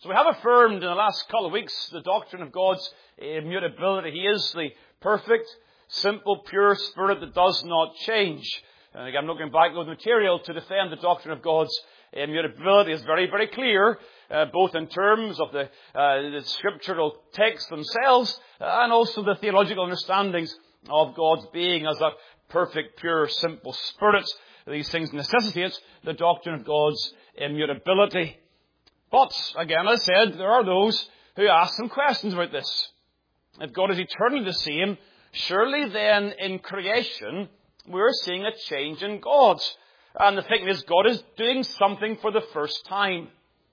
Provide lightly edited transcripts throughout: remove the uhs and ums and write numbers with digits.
So we have affirmed in the last couple of weeks the doctrine of God's immutability. He is the perfect, simple, pure Spirit that does not change. And again, I'm not going back with material to defend the doctrine of God's immutability. It's very, very clear, both in terms of the scriptural texts themselves and also the theological understandings of God's being as that perfect, pure, simple Spirit. These things necessitate the doctrine of God's immutability. But, again, as I said, there are those who ask some questions about this. If God is eternally the same, surely then in creation we're seeing a change in God. And the thing is, God is doing something for the first time.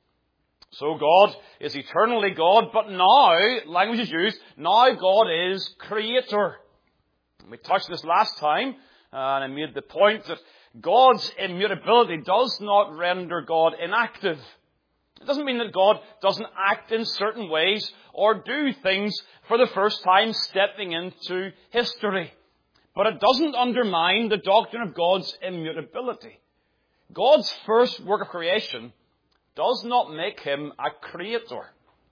So God is eternally God, but now, language is used, now God is creator. We touched this last time, and I made the point that God's immutability does not render God inactive. It doesn't mean that God doesn't act in certain ways or do things for the first time stepping into history. But it doesn't undermine the doctrine of God's immutability. God's first work of creation does not make him a creator.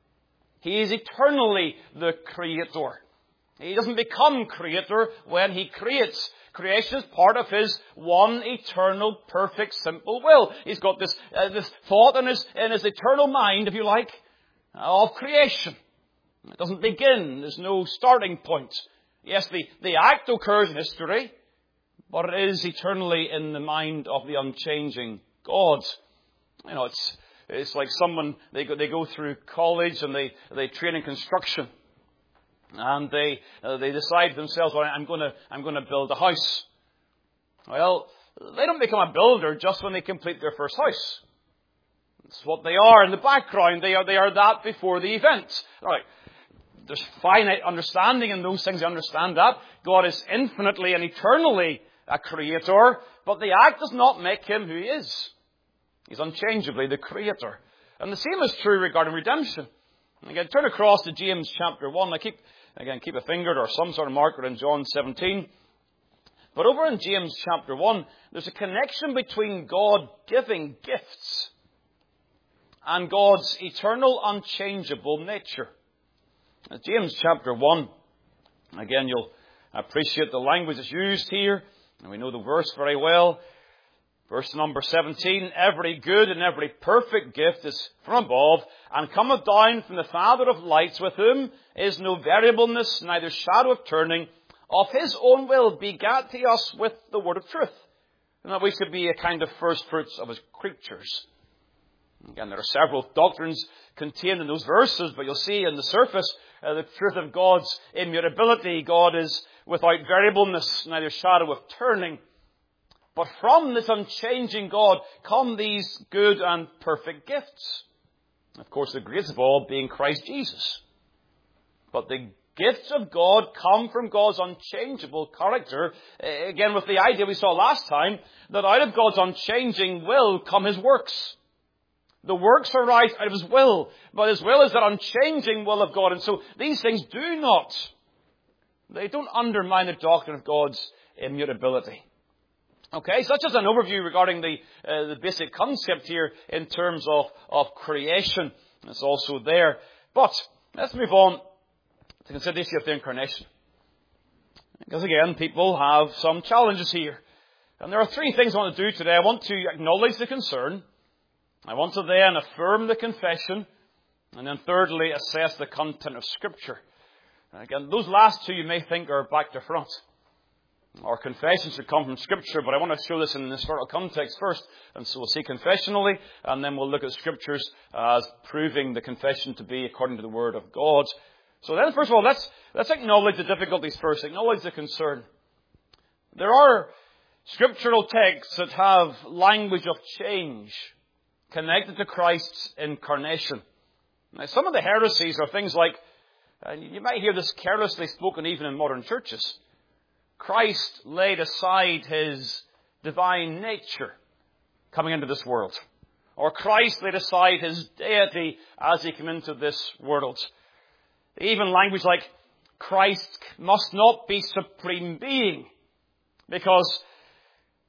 He is eternally the creator. He doesn't become creator when he creates. Creation is part of his one eternal, perfect, simple will. He's got this thought in his eternal mind, if you like, of creation. It doesn't begin. There's no starting point. Yes, the act occurs in history, but it is eternally in the mind of the unchanging God. You know, it's like someone, they go through college and they train in construction. And they decide to themselves, well, I'm going to build a house. Well, they don't become a builder just when they complete their first house. It's what they are in the background. They are that before the event. All right. There's finite understanding in those things. You understand that. God is infinitely and eternally a creator, but the act does not make him who he is. He's unchangeably the creator. And the same is true regarding redemption. Again, turn across to James chapter 1. Keep a finger or some sort of marker in John 17. But over in James chapter 1, there's a connection between God giving gifts and God's eternal, unchangeable nature. James chapter 1, again, you'll appreciate the language that's used here, and we know the verse very well. Verse number 17, every good and every perfect gift is from above, and cometh down from the Father of lights, with whom is no variableness, neither shadow of turning. Of his own will begat he us with the word of truth, and that we should be a kind of first fruits of his creatures. Again, there are several doctrines contained in those verses, but you'll see on the surface the truth of God's immutability. God is without variableness, neither shadow of turning. But from this unchanging God come these good and perfect gifts. Of course, the greatest of all being Christ Jesus. But the gifts of God come from God's unchangeable character. Again, with the idea we saw last time, that out of God's unchanging will come his works. The works arise out of his will, but his will is that unchanging will of God. And so these things they don't undermine the doctrine of God's immutability. Okay, so that's just an overview regarding the basic concept here in terms of creation. It's also there. But let's move on to consider the issue of the incarnation. Because again, people have some challenges here. And there are three things I want to do today. I want to acknowledge the concern. I want to then affirm the confession. And then thirdly, assess the content of Scripture. And again, those last two you may think are back to front. Our confession should come from Scripture, but I want to show this in an historical context first. And so we'll see confessionally, and then we'll look at Scriptures as proving the confession to be according to the Word of God. So then, first of all, let's acknowledge the difficulties first. Acknowledge the concern. There are scriptural texts that have language of change connected to Christ's incarnation. Now, some of the heresies are things like, you might hear this carelessly spoken even in modern churches, Christ laid aside his divine nature coming into this world. Or Christ laid aside his deity as he came into this world. Even language like Christ must not be supreme being, because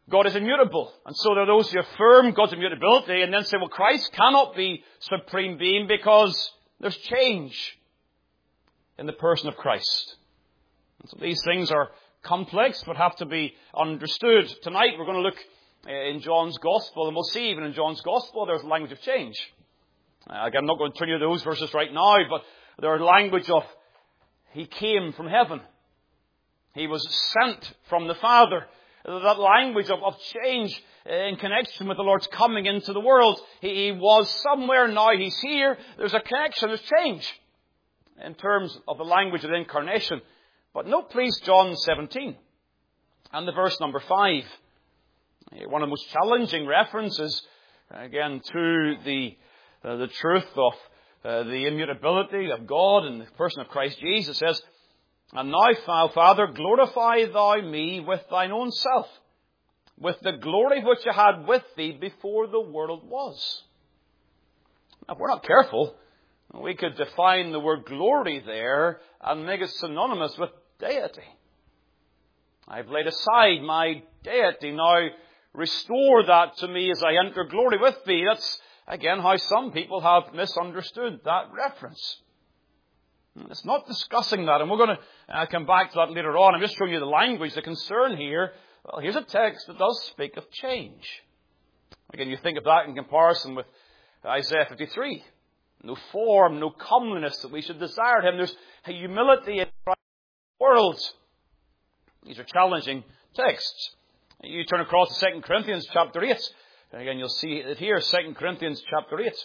God is immutable. And so there are those who affirm God's immutability and then say, well, Christ cannot be supreme being because there's change in the person of Christ. And so these things are complex but have to be understood. Tonight we're going to look in John's Gospel, and we'll see even in John's Gospel there's language of change. Again, I'm not going to turn you to those verses right now, but there's language of He came from heaven. He was sent from the Father. That language of change in connection with the Lord's coming into the world. He was somewhere, now He's here. There's a connection, there's change in terms of the language of the incarnation. But note please John 17 and the verse number 5. One of the most challenging references, again, to the truth of the immutability of God and the person of Christ Jesus. Says, and now, Father, glorify Thou me with Thine own self, with the glory which I had with Thee before the world was. Now, if we're not careful, we could define the word glory there and make it synonymous with deity. I've laid aside my deity. Now restore that to me as I enter glory with Thee. That's, again, how some people have misunderstood that reference. It's not discussing that, and we're going to come back to that later on. I'm just showing you the language, the concern here. Well, here's a text that does speak of change. Again, you think of that in comparison with Isaiah 53. No form, no comeliness that we should desire Him. There's a humility in Christ's world. These are challenging texts. You turn across to 2 Corinthians chapter 8. And again, you'll see it here, 2 Corinthians chapter 8.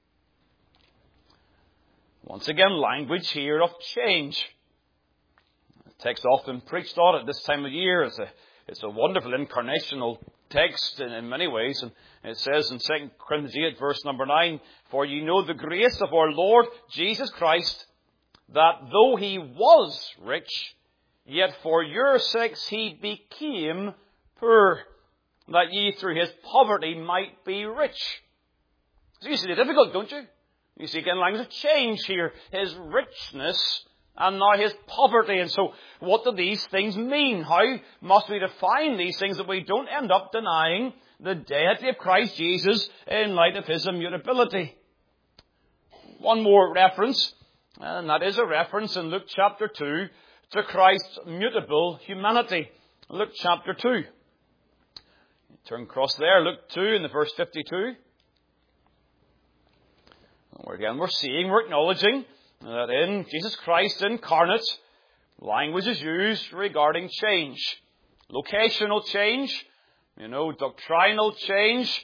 Once again, language here of change. The text often preached on at this time of year. It's a wonderful incarnational text in many ways. And it says in 2 Corinthians 8, verse number 9, for ye know the grace of our Lord Jesus Christ, that though He was rich, yet for your sakes He became poor, that ye through His poverty might be rich. So you see the difficult, don't you? You see again language of change here. His richness and now His poverty. And so what do these things mean? How must we define these things that we don't end up denying the deity of Christ Jesus in light of His immutability? One more reference, and that is a reference in Luke chapter 2 to Christ's mutable humanity. Luke chapter 2. Turn across there, Luke 2 in the verse 52. Again, we're acknowledging that in Jesus Christ incarnate, language is used regarding change. Locational change, doctrinal change,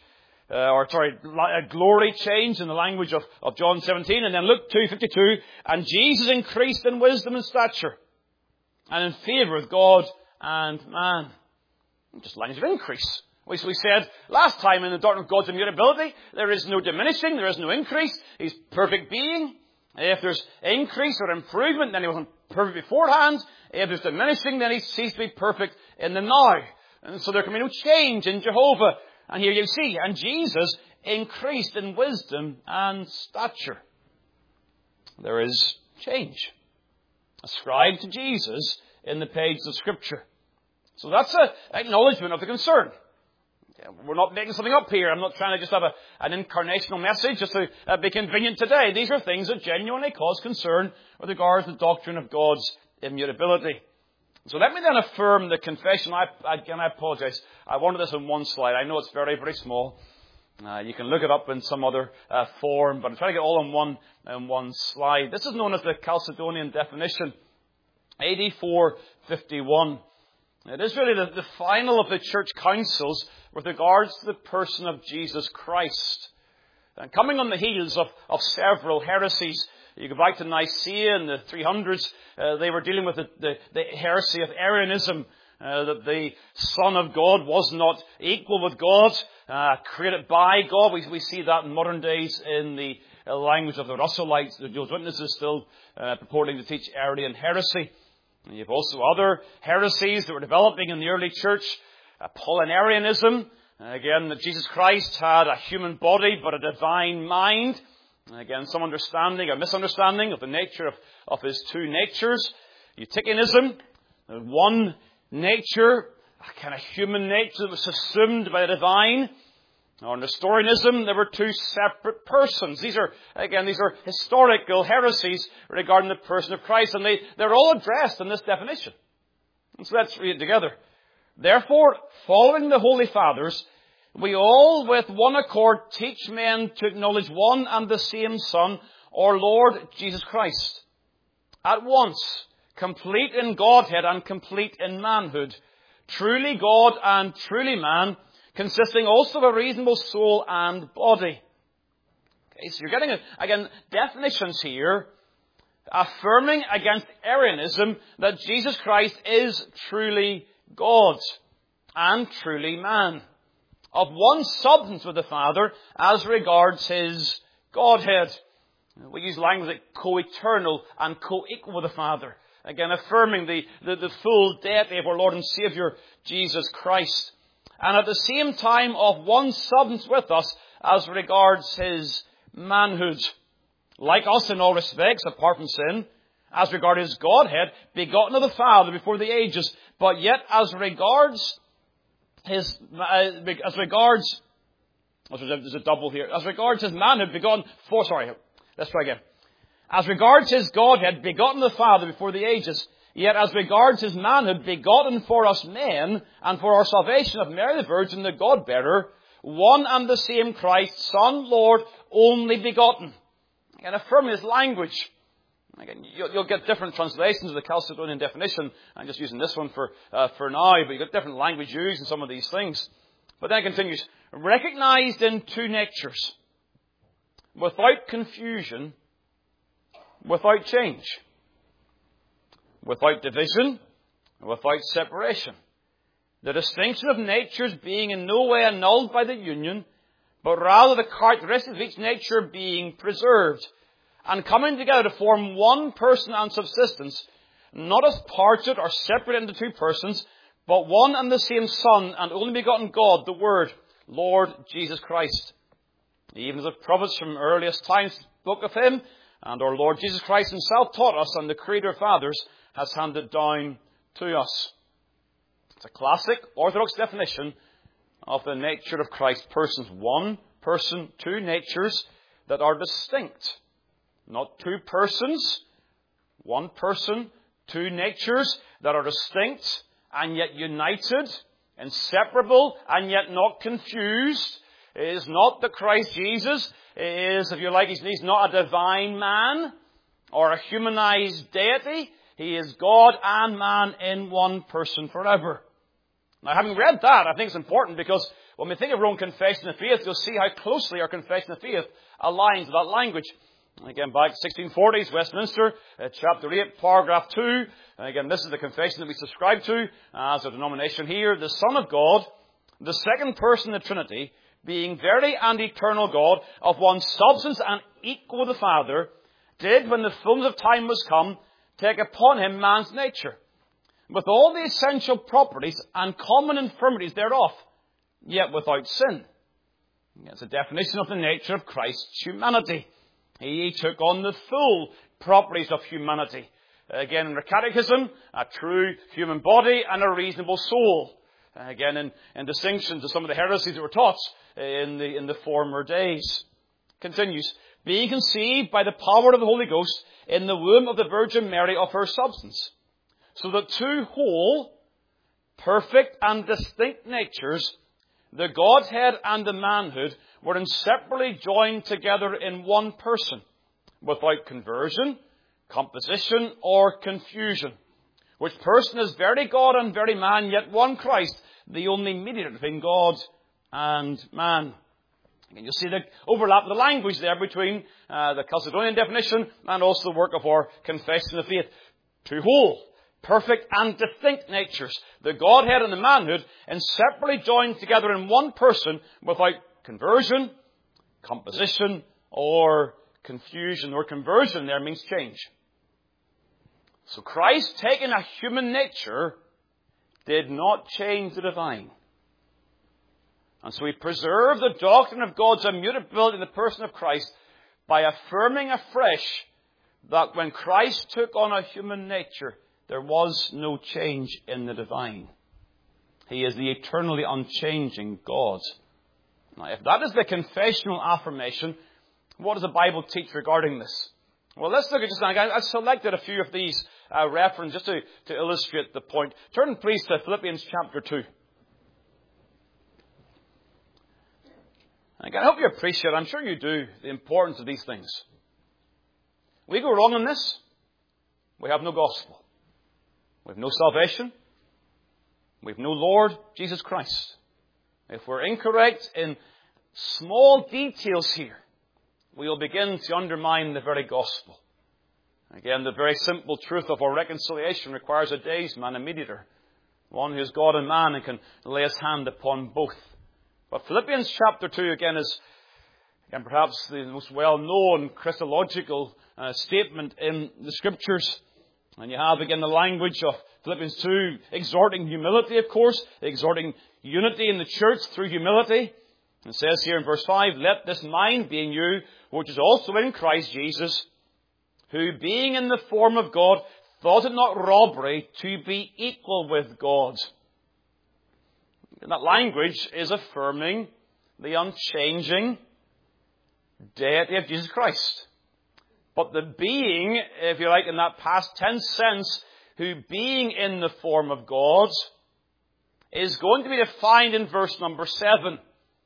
glory change in the language of John 17. And then Luke 2:52, and Jesus increased in wisdom and stature, and in favour with God and man. Just language of increase. We said last time in the doctrine of God's immutability, there is no diminishing, there is no increase. He's perfect being. If there's increase or improvement, then He wasn't perfect beforehand. If there's diminishing, then He ceased to be perfect in the now. And so there can be no change in Jehovah. And here you see, and Jesus increased in wisdom and stature. There is change ascribed to Jesus in the pages of Scripture. So that's an acknowledgement of the concern. We're not making something up here. I'm not trying to just have an incarnational message just to be convenient today. These are things that genuinely cause concern with regards to the doctrine of God's immutability. So let me then affirm the confession. I apologize. I wanted this in one slide. I know it's very, very small. You can look it up in some other form, but I'm trying to get all in one slide. This is known as the Chalcedonian definition, AD 451. It is really the final of the church councils with regards to the person of Jesus Christ. And coming on the heels of several heresies, you go back to Nicaea in the 300s, they were dealing with the heresy of Arianism, that the Son of God was not equal with God, created by God. We see that in modern days in the language of the Russellites, the Jehovah's Witnesses still purporting to teach Arian heresy. And you have also other heresies that were developing in the early church. Apollinarianism. Again, that Jesus Christ had a human body but a divine mind. And again, some understanding or misunderstanding of the nature of His two natures. Eutychianism. One nature a kind of human nature that was assumed by the divine. Or in Nestorianism, there were two separate persons. These are historical heresies regarding the person of Christ, and they're all addressed in this definition. And so let's read it together. Therefore, following the Holy Fathers, we all with one accord teach men to acknowledge one and the same Son, our Lord Jesus Christ, at once, complete in Godhead and complete in manhood, truly God and truly man, consisting also of a reasonable soul and body. Okay, so you're getting, again, definitions here, affirming against Arianism that Jesus Christ is truly God and truly man, of one substance with the Father as regards his Godhead. We use language like co-eternal and co-equal with the Father. Again, affirming the full deity of our Lord and Saviour, Jesus Christ. And at the same time of one substance with us as regards his manhood. Like us in all respects, apart from sin, as regards his Godhead, begotten of the Father before the ages, but yet as regards his manhood, begotten, let's try again. As regards his Godhead, begotten of the Father before the ages, yet as regards his manhood, begotten for us men, and for our salvation of Mary the Virgin, the God-bearer, one and the same Christ, Son, Lord, only begotten. Again, affirming his language. Again, you'll get different translations of the Chalcedonian definition. I'm just using this one for now, but you've got different language used in some of these things. But then it continues, recognized in two natures, without confusion, without change, without division, without separation. The distinction of natures being in no way annulled by the union, but rather the characteristics of each nature being preserved, and coming together to form one person and subsistence, not as parted or separated into two persons, but one and the same Son, and only begotten God, the Word, Lord Jesus Christ. Even as the prophets from earliest times spoke of him, and our Lord Jesus Christ himself taught us, and the Creator of fathers has handed down to us. It's a classic Orthodox definition of the nature of Christ's persons. One person, two natures that are distinct. Not two persons, one person, two natures that are distinct and yet united, inseparable and yet not confused. It is not that Christ Jesus is, if you like, he's not a divine man or a humanized deity. He is God and man in one person forever. Now, having read that, I think it's important because when we think of our own confession of faith, you'll see how closely our confession of faith aligns with that language. Again, back 1640s, Westminster, chapter 8, paragraph 2. And again, this is the confession that we subscribe to as a denomination here. The Son of God, the second person of the Trinity, being very and eternal God, of one substance and equal with the Father, did, when the fullness of time was come, take upon him man's nature, with all the essential properties and common infirmities thereof, yet without sin. It's a definition of the nature of Christ's humanity. He took on the full properties of humanity. Again, in the Catechism, a true human body and a reasonable soul. Again, in distinction to some of the heresies that were taught in the former days. Continues, being conceived by the power of the Holy Ghost in the womb of the Virgin Mary of her substance, so that two whole, perfect and distinct natures, the Godhead and the manhood, were inseparably joined together in one person, without conversion, composition, or confusion. Which person is very God and very man, yet one Christ, the only mediator between God and man. And you'll see the overlap of the language there between the Chalcedonian definition and also the work of our confession of faith. Two whole, perfect and distinct natures, the Godhead and the manhood, inseparably joined together in one person without conversion, composition, or confusion. Or conversion there means change. So Christ, taking a human nature, did not change the divine. And so he preserved the doctrine of God's immutability in the person of Christ by affirming afresh that when Christ took on a human nature, there was no change in the divine. He is the eternally unchanging God. Now, if that is the confessional affirmation, what does the Bible teach regarding this? Well, let's look at just now. I've selected a few of these references just to illustrate the point. Turn, please, to Philippians chapter 2. And I hope you appreciate, I'm sure you do, the importance of these things. We go wrong in this, we have no gospel. We have no salvation. We have no Lord Jesus Christ. If we're incorrect in small details here, we will begin to undermine the very gospel. Again, the very simple truth of our reconciliation requires a daysman, a mediator, one who is God and man and can lay his hand upon both. But Philippians chapter 2 again is perhaps the most well-known Christological statement in the Scriptures. And you have again the language of Philippians 2 exhorting humility, of course, exhorting unity in the church through humility. It says here in verse 5, "Let this mind be in you, which is also in Christ Jesus, who being in the form of God, thought it not robbery to be equal with God." And that language is affirming the unchanging deity of Jesus Christ. But the being, if you like, in that past tense sense, who being in the form of God, is going to be defined in verse number 7. It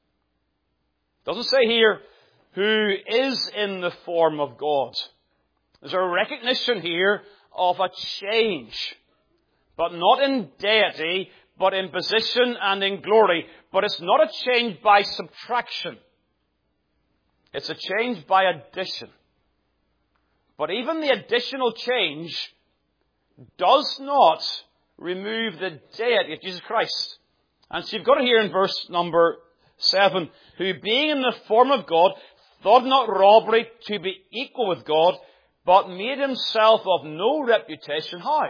doesn't say here, who is in the form of God. There's a recognition here of a change. But not in deity, but in position and in glory. But it's not a change by subtraction. It's a change by addition. But even the additional change does not remove the deity of Jesus Christ. And so you've got it here in verse number 7. Who being in the form of God, thought not robbery to be equal with God, but made himself of no reputation. How?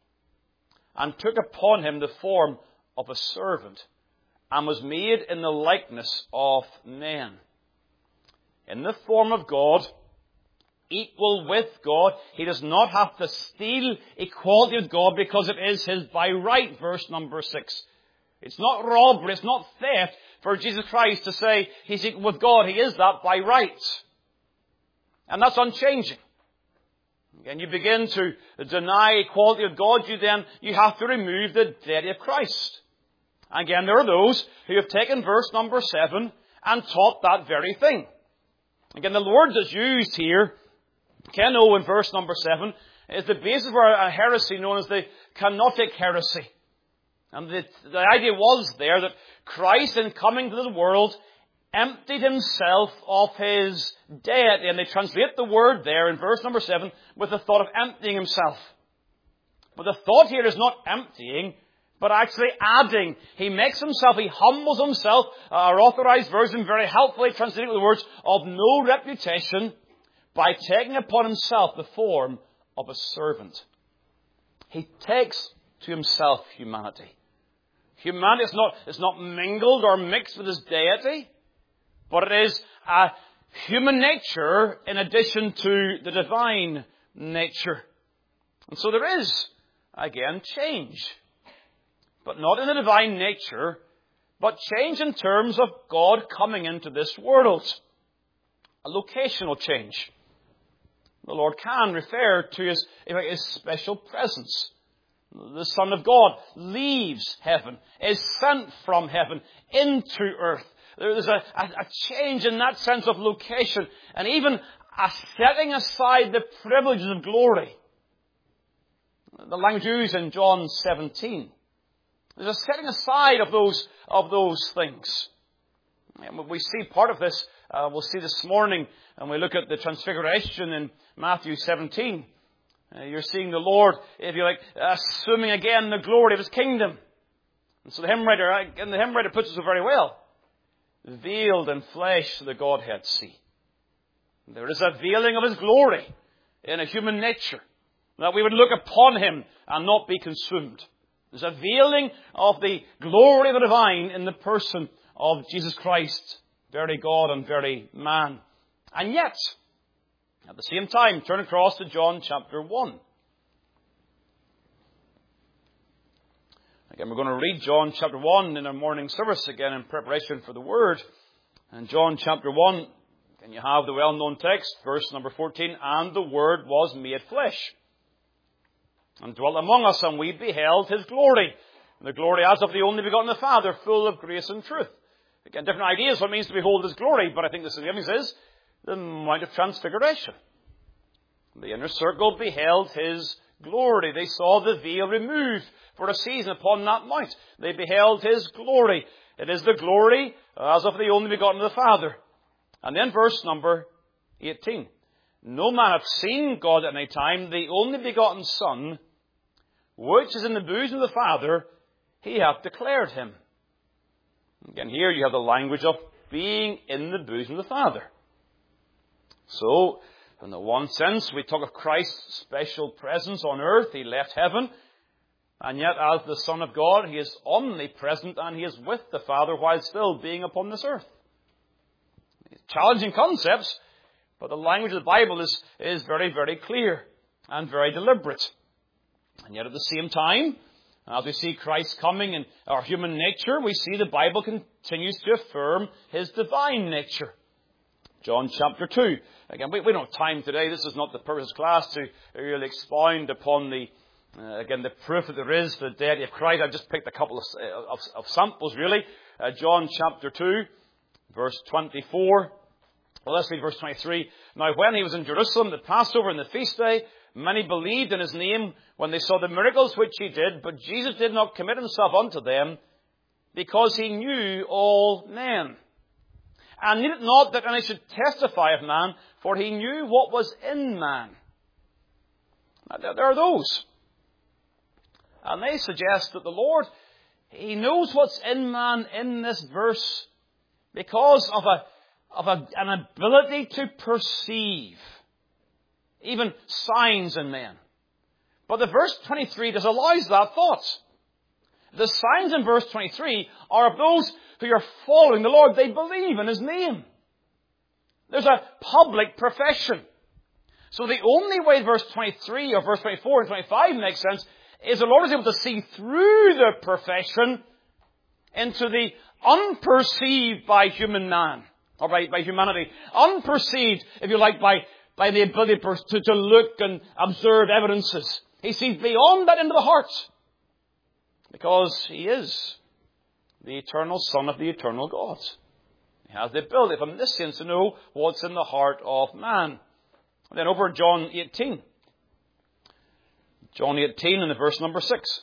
And took upon him the form of a servant, and was made in the likeness of men. In the form of God, equal with God. He does not have to steal equality with God because it is his by right, verse number 6. It's not robbery, it's not theft for Jesus Christ to say he's equal with God. He is that by right. And that's unchanging. Again, you begin to deny equality with God, you have to remove the deity of Christ. Again, there are those who have taken verse number 7 and taught that very thing. Again, the word that's used here, keno in verse number 7, is the basis for a heresy known as the kenotic heresy. And the idea was there that Christ, in coming to the world, emptied himself of his deity. And they translate the word there in verse number 7 with the thought of emptying himself. But the thought here is not emptying, but actually adding. He makes himself, he humbles himself. Our authorized version very helpfully translated with the words, of no reputation, by taking upon himself the form of a servant. He takes to himself humanity. Humanity is not mingled or mixed with his deity, but it is a human nature in addition to the divine nature. And so there is, again, change. But not in the divine nature, but change in terms of God coming into this world. A locational change. The Lord can refer to his special presence. The Son of God leaves heaven, is sent from heaven into earth. There's a change in that sense of location, and even a setting aside the privileges of glory. The language used in John 17. There's a setting aside of those things. And we see part of this, we'll see this morning, and we look at the transfiguration in Matthew 17. You're seeing the Lord, if you like, assuming again the glory of his kingdom. And so the hymn writer puts it so very well. Veiled in flesh the Godhead see. There is a veiling of his glory in a human nature, that we would look upon him and not be consumed. There's a veiling of the glory of the divine in the person of Jesus Christ, very God and very man. And yet, at the same time, turn across to John chapter 1. Again, we're going to read John chapter 1 in our morning service again in preparation for the Word. And John chapter 1, and you have the well-known text, verse number 14, "And the Word was made flesh, and dwelt among us, and we beheld His glory. The glory as of the only begotten of the Father, full of grace and truth." Again, different ideas what it means to behold His glory, but I think the significance is the Mount of Transfiguration. The inner circle beheld His glory. They saw the veil removed for a season upon that mount. They beheld His glory. It is the glory as of the only begotten of the Father. And then verse number 18. "No man hath seen God at any time, the only begotten Son, which is in the bosom of the Father, He hath declared Him." Again, here you have the language of being in the bosom of the Father. So, in the one sense, we talk of Christ's special presence on earth. He left heaven. And yet, as the Son of God, He is omnipresent and He is with the Father while still being upon this earth. Challenging concepts, but the language of the Bible is very, very clear and very deliberate. And yet at the same time, as we see Christ coming in our human nature, we see the Bible continues to affirm His divine nature. John chapter 2. Again, we don't have time today. This is not the purpose of class to really expound upon the proof that there is the deity of Christ. I've just picked a couple of samples, really. John chapter 2, verse 24. Well, let's read verse 23. "Now when He was in Jerusalem, the Passover and the feast day, many believed in His name when they saw the miracles which He did. But Jesus did not commit Himself unto them, because He knew all men. And needed not that any should testify of man, for He knew what was in man." Now, there are those. And they suggest that the Lord, He knows what's in man in this verse because of an ability to perceive even signs in men. But the verse 23 disallows that thought. The signs in verse 23 are of those who are following the Lord. They believe in His name. There's a public profession. So the only way verse 23 or verse 24 and 25 makes sense is the Lord is able to see through the profession into the unperceived by human man, or by humanity. Unperceived, if you like, by the ability to look and observe evidences. He sees beyond that into the heart. Because He is the eternal Son of the eternal God. He has the ability from this sense to know what's in the heart of man. And then over John 18. John 18 and the verse number 6.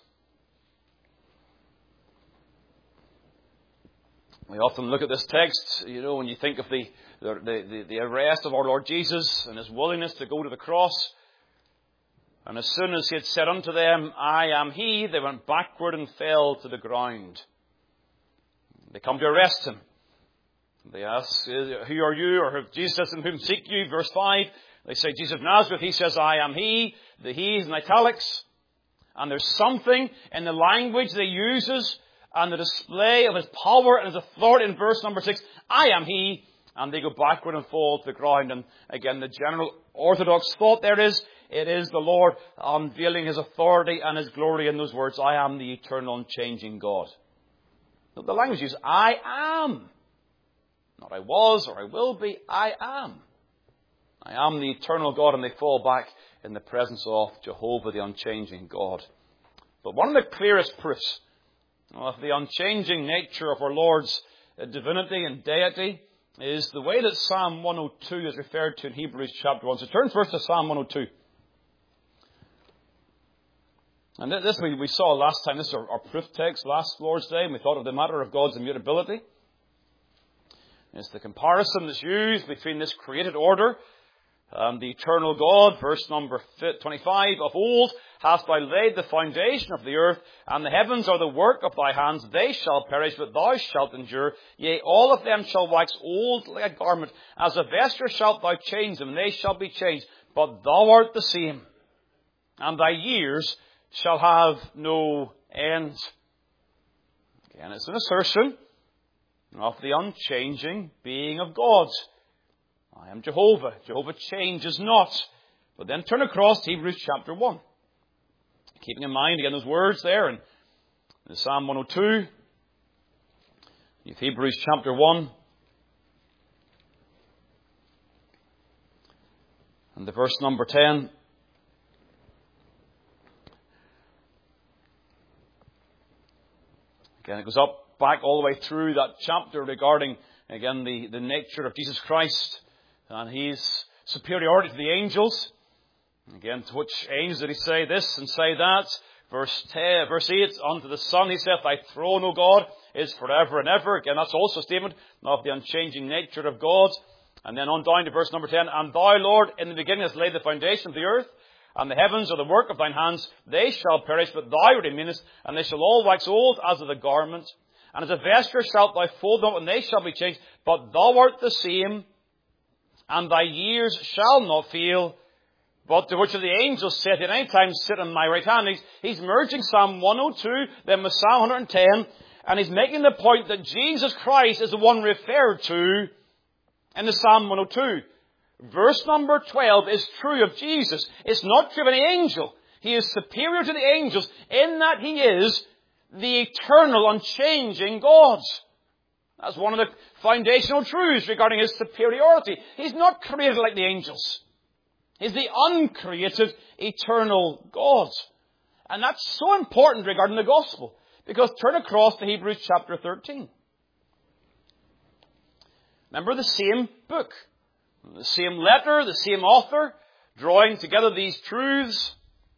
We often look at this text, when you think of the arrest of our Lord Jesus and His willingness to go to the cross. And as soon as He had said unto them, "I am He," they went backward and fell to the ground. They come to arrest Him. They ask, "Who are you?" Or Jesus says, "In whom seek you?" Verse 5. They say, "Jesus of Nazareth." He says, "I am He." The He is in italics. And there's something in the language they uses and the display of His power and His authority in verse number 6. "I am He." And they go backward and fall to the ground. And again, the general orthodox thought there is, it is the Lord unveiling His authority and His glory in those words, "I am the eternal and changing God." The language is, "I am." Not "I was" or "I will be." I am. I am the eternal God, and they fall back in the presence of Jehovah, the unchanging God. But one of the clearest proofs of the unchanging nature of our Lord's divinity and deity is the way that Psalm 102 is referred to in Hebrews chapter 1. So turn first to Psalm 102. And this we saw last time. This is our proof text last Lord's Day, and we thought of the matter of God's immutability. It's the comparison that's used between this created order and the eternal God. Verse number 25. "Of old hast Thou laid the foundation of the earth, and the heavens are the work of Thy hands. They shall perish, but Thou shalt endure. Yea, all of them shall wax old like a garment. As a vesture shalt Thou change them, and they shall be changed. But Thou art the same, and Thy years shall have no end." Again, it's an assertion of the unchanging being of God. I am Jehovah. Jehovah changes not. But then turn across to Hebrews chapter 1. Keeping in mind, again, those words there, and Psalm 102. You have Hebrews chapter 1. And the verse number 10. Again, it goes back all the way through that chapter regarding, again, the nature of Jesus Christ and His superiority to the angels. Again, to which angels did He say this and say that? Verse 8, unto the Son He saith, Thy throne, O God, is forever and ever. Again, that's also a statement of the unchanging nature of God. And then on down to verse number 10, And Thou, Lord, in the beginning hast laid the foundation of the earth, and the heavens are the work of Thine hands. They shall perish, but Thou remainest, and they shall all wax old as of the garment. And as a vesture shalt Thou fold them, and they shall be changed. But Thou art the same, and Thy years shall not fail. But to which of the angels saith, At any time sit on my right hand. He's merging Psalm 102, then with Psalm 110, and he's making the point that Jesus Christ is the one referred to in the Psalm 102. Verse number 12 is true of Jesus. It's not true of any angel. He is superior to the angels in that He is the eternal, unchanging God. That's one of the foundational truths regarding His superiority. He's not created like the angels. He's the uncreated, eternal God. And that's so important regarding the gospel. Because turn across to Hebrews chapter 13. Remember, the same book, the same letter, the same author, drawing together these truths.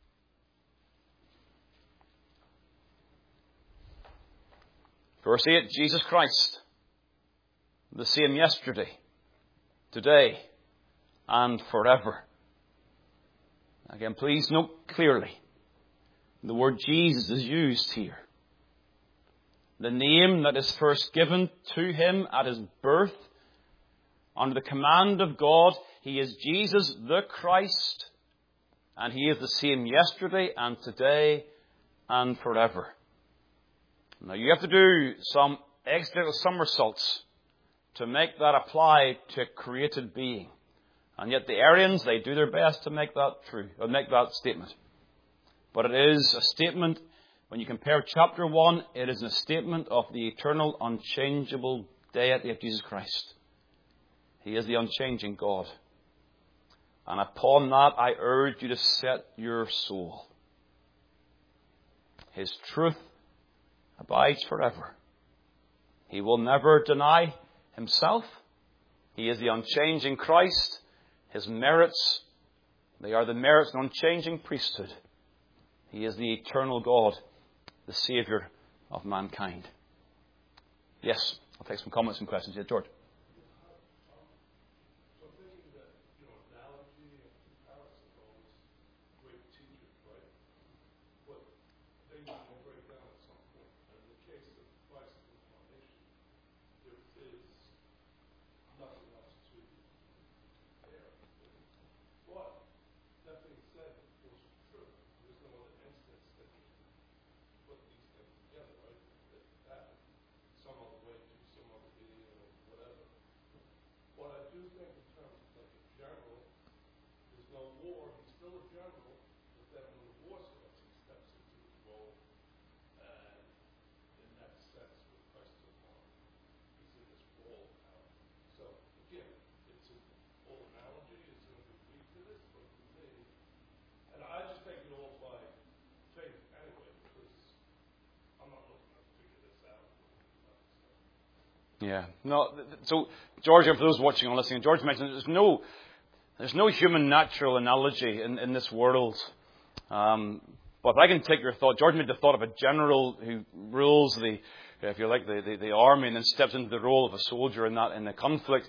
Verse 8, Jesus Christ, the same yesterday, today, and forever. Again, please note clearly, the word Jesus is used here. The name that is first given to Him at His birth, under the command of God, He is Jesus the Christ, and He is the same yesterday and today and forever. Now you have to do some extra somersaults to make that apply to a created being. And yet the Arians, they do their best to make that true, or make that statement. But it is a statement, when you compare chapter 1, it is a statement of the eternal, unchangeable deity of Jesus Christ. He is the unchanging God. And upon that, I urge you to set your soul. His truth abides forever. He will never deny Himself. He is the unchanging Christ. His merits, they are the merits of an unchanging priesthood. He is the eternal God, the Saviour of mankind. Yes, I'll take some comments and questions here. George. Yeah. No. So, George, for those watching or listening, George mentioned there's no human natural analogy in this world. But if I can take your thought, George made the thought of a general who rules if you like, the army and then steps into the role of a soldier in the conflict.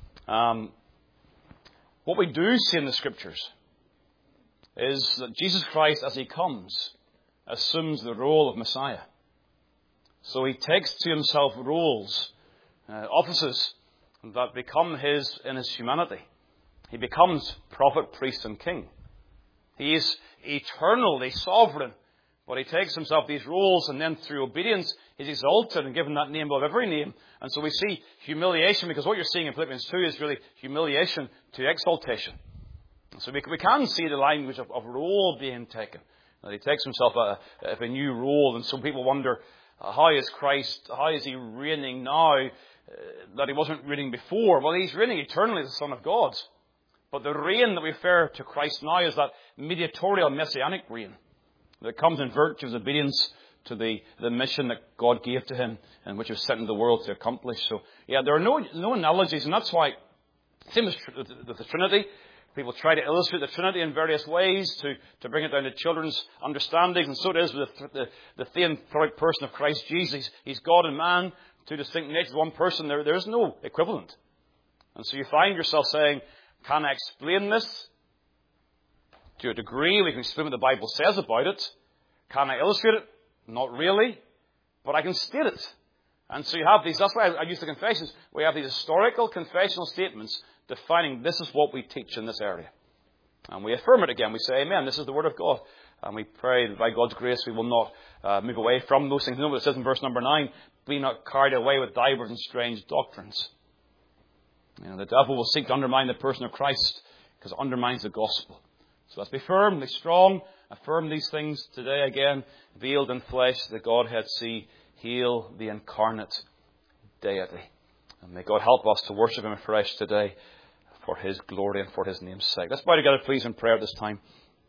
What we do see in the Scriptures is that Jesus Christ, as He comes, assumes the role of Messiah. So He takes to Himself roles, offices that become His in His humanity. He becomes prophet, priest, and king. He is eternally sovereign, but He takes Himself these roles, and then through obedience, He's exalted and given that name above every name. And so we see humiliation, because what you're seeing in Philippians 2 is really humiliation to exaltation. So we can see the language of role being taken. And he takes himself a new role. And some people wonder, how is he reigning now that he wasn't reigning before? Well, he's reigning eternally as the Son of God. But the reign that we refer to Christ now is that mediatorial messianic reign that comes in virtue of his obedience to the mission that God gave to him and which he was sent into the world to accomplish. So, yeah, there are no analogies, and that's why, same as with the Trinity, people try to illustrate the Trinity in various ways to bring it down to children's understandings, and so it is with the theanthropic person of Christ Jesus. He's God and man, two distinct natures, one person. There is no equivalent. And so you find yourself saying, can I explain this? To a degree, we can explain what the Bible says about it. Can I illustrate it? Not really. But I can state it. And so you have these, that's why I use the confessions. We have these historical confessional statements defining this is what we teach in this area. And we affirm it again. We say, amen, this is the Word of God. And we pray that by God's grace we will not move away from those things. You know what it says in verse number 9? Be not carried away with divers and strange doctrines. You know, the devil will seek to undermine the person of Christ because it undermines the gospel. So let's be firm, be strong, affirm these things today again. Veiled in flesh, the Godhead see, heal the incarnate deity. And may God help us to worship Him afresh today for His glory and for His name's sake. Let's bow together, please, in prayer at this time.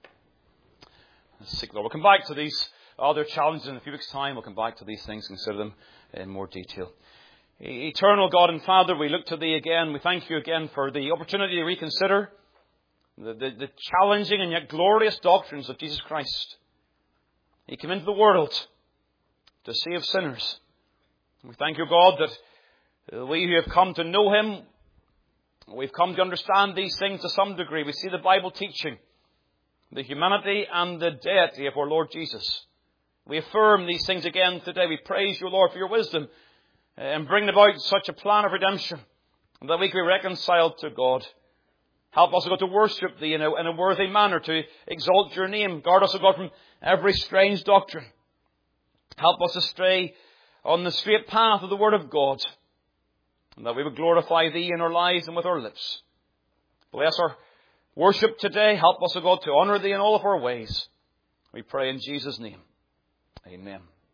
Let's seek the Lord. We'll come back to these other challenges in a few weeks' time. We'll come back to these things, consider them in more detail. Eternal God and Father, we look to Thee again. We thank You again for the opportunity to reconsider the challenging and yet glorious doctrines of Jesus Christ. He came into the world to save sinners. We thank You, God, that we who have come to know Him, we've come to understand these things to some degree. We see the Bible teaching the humanity and the deity of our Lord Jesus. We affirm these things again today. We praise You, Lord, for Your wisdom in bringing about such a plan of redemption that we can be reconciled to God. Help us, O God, to worship Thee in a worthy manner, to exalt Your name. Guard us, O God, from every strange doctrine. Help us to stray on the straight path of the Word of God, and that we would glorify Thee in our lives and with our lips. Bless our worship today. Help us, O God, to honour Thee in all of our ways. We pray in Jesus' name. Amen.